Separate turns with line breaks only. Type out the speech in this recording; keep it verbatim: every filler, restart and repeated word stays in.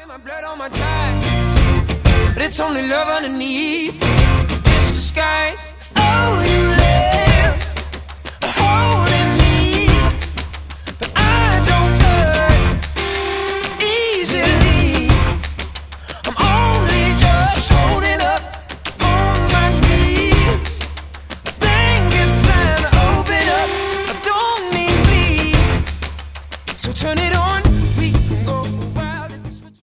my blood on my tie, but it's only love underneath. It's the sky. Oh, you let